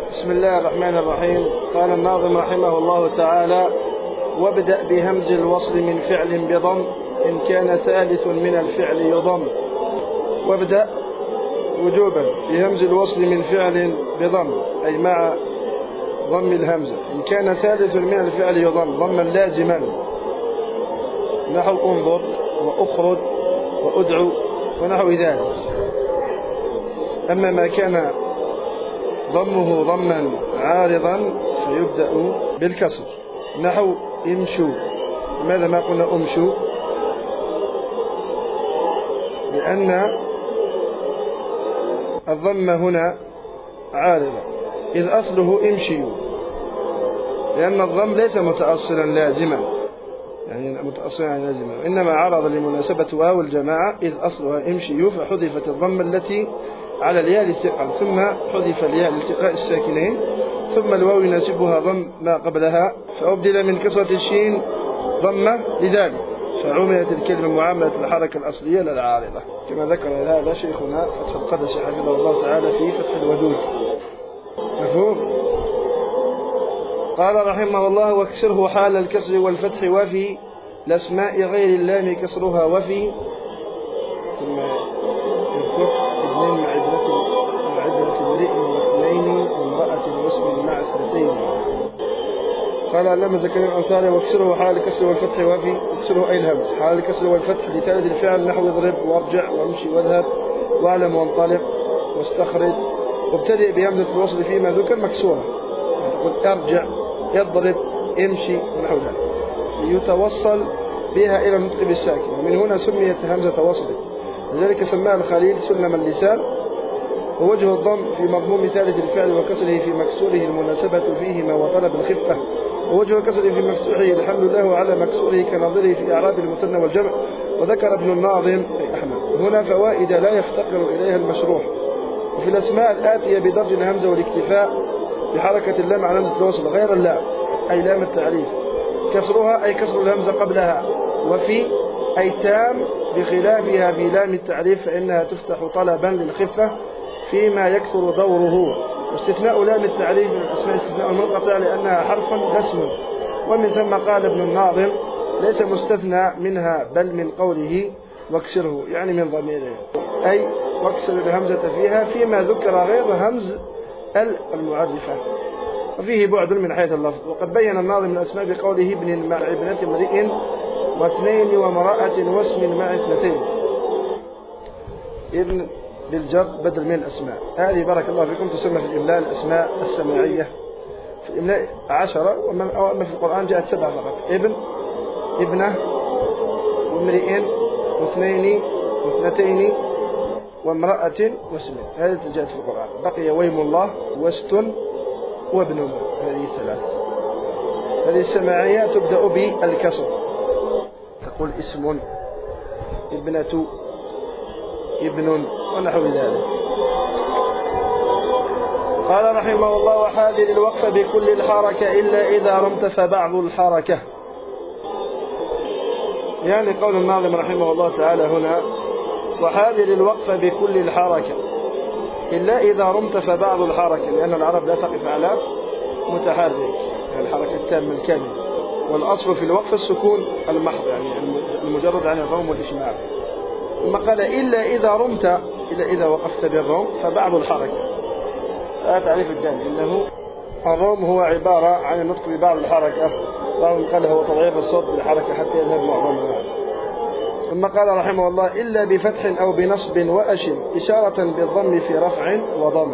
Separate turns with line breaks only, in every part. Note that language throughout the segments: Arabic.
بسم الله الرحمن الرحيم. قال الناظم رحمه الله تعالى: وابدأ بهمز الوصل من فعل بضم إن كان ثالث من الفعل يضم. وابدأ وجوبا بهمز الوصل من فعل بضم، أي مع ضم الهمزة، إن كان ثالث من الفعل يضم ضما لازما، نحو انظر وأخرج وأدعو ونحو ذلك. أما ما كان ضمه ضما عارضا فيبدأ بالكسر، نحو امشوا. لماذا ما قلنا امشوا؟ لأن الضم هنا عارضة، إذ أصله امشيوا، لأن الضم ليس متأصلا لازما، يعني متأصلا لازما، إنما عرض لمناسبة واو الجماعة إذ أصلها امشيوا، فحذفت الضم التي على الياء الالتقاء، ثم حذف الياء الالتقاء الساكنين، ثم الواو يناسبها ضم ما قبلها، فأبدل من كسرة الشين ضمة لذلك، فعملت الكلمة معاملة الحركة الأصلية للعارضة، كما ذكر هذا شيخنا فتح القدسي حفظه الله تعالى في فتح الودود. مفهوم؟ قال رحمه الله: واكسره حال الكسر والفتح وفي الأسماء غير اللام كسرها وفي. ثم يذكر ابنين مع عدة امرئ واثنين وامرأة واسم مع اثنتين. قال لما زكريا الأنصاري: واكسره حال الكسر والفتح وفي. اكسره أي الهمز حال الكسر والفتح لثالث الفعل، نحو اضرب وارجع وامشي واذهب واعلم وانطلق واستخرج. وابتدئ بهمزة الوصل فيما ذكر مكسورة، تقول ارجع، يضرب، امشي ونحو ذلك، يتوصل بها إلى النطق بالساكن، ومن هنا سميت همزة وصل، لذلك سماها الخليل سلم اللسان. ووجه الضم في مضموم ثالث الفعل وكسره في مكسوره المناسبة فيهما وطلب الخفة، ووجه الكسر في مفتوحه الحمد لله على مكسوره كنظره في أعراب المثنى والجمع. وذكر ابن الناظم أحمد هنا فوائد لا يفتقر إليها المشروح. وفي الأسماء الآتية بدرج الهمزة والاكتفاء بحركة اللام على همزة الوصل غير اللام، أي لام التعريف، كسرها أي كسر الهمزة قبلها، وفي أي تام، بخلافها في لام التعريف فإنها تفتح طلبا للخفة فيما يكثر دوره. واستثناء لام التعريف من الأسماء استثناء منقطع لأنها حرف لا اسم، ومن ثم قال ابن الناظم: ليس مستثنى منها بل من قوله واكسره، يعني من ضميره، أي واكسر الهمزة فيها فيما ذكر غير همز المعرفة، وفيه بعد من حيث اللفظ. وقد بين الناظم الأسماء بقوله ابن مع ابنة امرئ واثنين وامرأة واسم مع اثنتين. ابن بالجر بدل من الأسماء، هذه بارك الله فيكم تسمى في الإملاء الأسماء السماعية، في الإملاء 10، وأما في القرآن جاءت 7 فقط: ابن، ابنة، وامرئ، واثنين، واثنتين، وامرأة، واسم. هذه جاءت في القرآن. بقي ويم الله واستن وابن، هذه 3. هذه السماعية تبدأ بالكسر، تقول اسم، ابنة، ابن ونحو ذلك. قال رحمه الله: وحاذر الوقف بكل الحركة إلا إذا رمت فبعض الحركة. يعني قول الناظم رحمه الله تعالى هنا: وحاذر الوقف بكل الحركة إلا إذا رمت فبعض الحركة، لأن العرب لا تقف على متحرك، يعني الحركة التامة الكاملة، والأصل في الوقف السكون المحض، يعني المجرد عن الروم والإشمال. ثم قال: إلا إذا رمت، إلا إذا وقفت بالروم فبعض الحركة. لا تعريف الدال، إنه الروم هو عبارة عن النطق ببعض الحركة، بعضهم قال هو تضعيف الصوت بالحركة حتى يذهب معظمها. ثم قال رحمه الله: إلا بفتح أو بنصب وأشم إشارة بالضم في رفع وضم.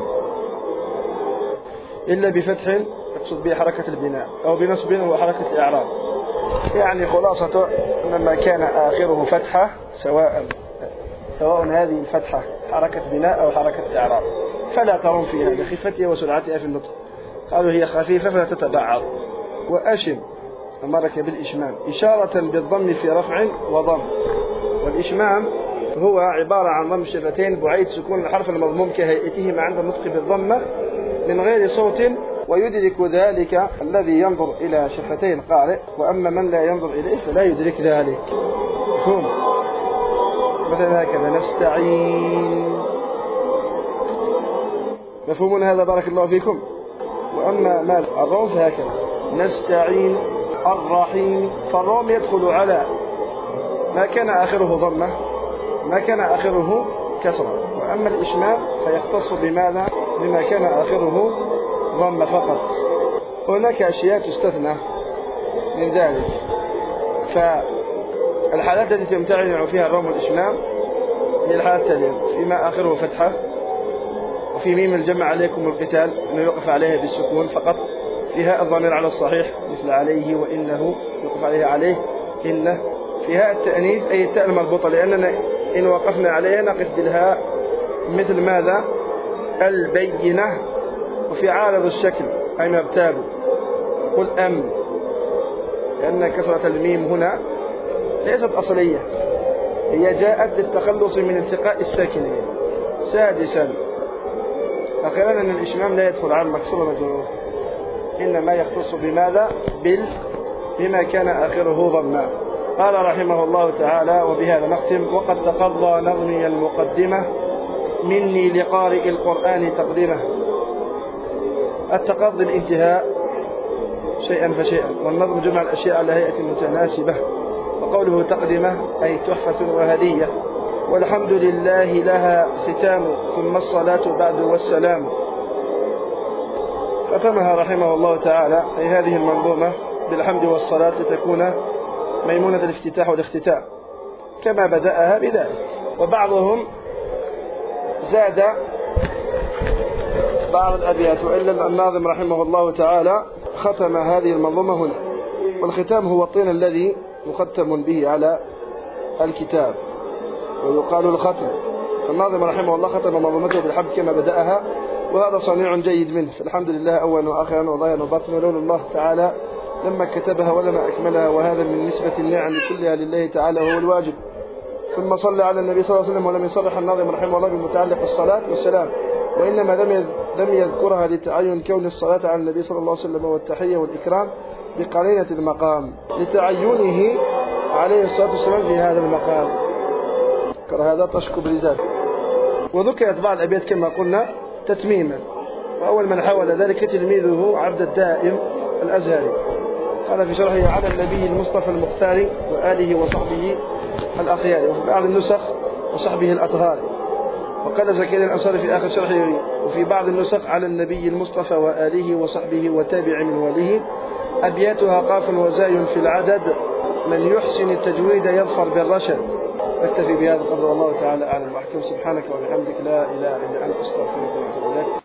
إلا بفتح يقصد به حركة البناء، أو بنصب وحركة الإعراب، يعني خلاصة أن ما كان آخره فتحة، سواء هذه الفتحة حركة بناء أو حركة إعراب، فلا ترم فيها لخفتها وسرعتها في النطق. قالوا هي خفيفة فلا تتبعض. وأشم أمرك بالإشمام إشارة بالضم في رفع وضم. والإشمام هو عبارة عن ضم الشفتين بعيد سكون الحرف المضموم كهيئته عند النطق بالضمة من غير صوت، ويدرك ذلك الذي ينظر إلى شفتي القارئ، وأما من لا ينظر إليه فلا يدرك ذلك. مفهوم؟ مثلا هكذا: نستعين. مفهوم هذا؟ بارك الله فيكم. وأما ما الروم فهكذا نستعين الرحيم، فالروم يدخل على ما كان آخره ضمة ما كان آخره كسرة. وأما الإشمام فيختص بماذا؟ بما كان آخره ضمة فقط. هناك أشياء تستثنى من ذلك، فالحالات التي تمتنع فيها الروم والإشمام هي الحالات التالية: فيما آخره فتحة، وفي ميم الجمع عليكم القتال أنه يوقف عليها بالسكون فقط، فيها الضمير على الصحيح مثل عليه وإنه يوقف عليها عليه إنه، فيها التأنيث أي التاء المربوطة لأننا إن وقفنا عليها نقف بالهاء مثل ماذا؟ البينة. وفي عارض الشكل أي نرتاب قل أم، لأن كسرة الميم هنا ليست أصلية، هي جاءت للتخلص من التقاء الساكنين. سادسا أخيرا أن الإشمام لا يدخل على المكسور ومجرور، إنما يختص بماذا؟ بما كان آخره ضمّا. قال رحمه الله تعالى: وبهذا نختم. وقد تقضى نظمي المقدمة مني لقارئ القرآن تقدمه. التقضي الانتهاء شيئا فشيئا، والنظم جمع الأشياء على هيئة متناسبة. وقوله تقدمه أي تحفة وهدية. والحمد لله لها ختام، ثم الصلاة بعد والسلام. ختمها رحمه الله تعالى أي هذه المنظومة بالحمد والصلاة لتكون ميمونة الافتتاح والاختتام كما بدأها بذلك. وبعضهم زاد بعض الأبيات، وإلا الناظم رحمه الله تعالى ختم هذه المنظومة هنا. والختام هو الطين الذي مختم به على الكتاب ويقال الختم. فالناظم رحمه الله ختم منظومته بالحمد كما بدأها، وهذا صنيع جيد منه. فالحمد لله أولا وآخرا وظاهرا وباطنا، لولا الله تعالى لما كتبها ولما أكملها، وهذا من نسبة النعم كلها لله تعالى هو الواجب. ثم صلى على النبي صلى الله عليه وسلم. ولم يصرح الناظم رحمه الله بمتعلق الصلاة والسلام، وإنما لم يذكرها لتعين كون الصلاة على النبي صلى الله عليه وسلم والتحية والإكرام بقرينة المقام، لتعينه عليه الصلاة والسلام في هذا المقام. هذا تشكب لذلك. وذكرت بعض الأبيات كما قلنا تتميما، وأول من حاول ذلك تلميذه عبد الدائم الأزهري، قال في شرحه: على النبي المصطفى المختار وآله وصحبه الأخيار. وفي بعض النسخ وصحبه الأطهار. وقال زكريا الأنصاري في آخر شرحه: وفي بعض النسخ على النبي المصطفى وآله وصحبه وتابع من وليه. أبياتها قاف وزاي في العدد، من يحسن التجويد يظفر بالرشد. نكتفي بهذا قدر، الله تعالى أعلم وأحكم. سبحانك وبحمدك لا إله إلا أنت أستغفرك وأتوب إليك.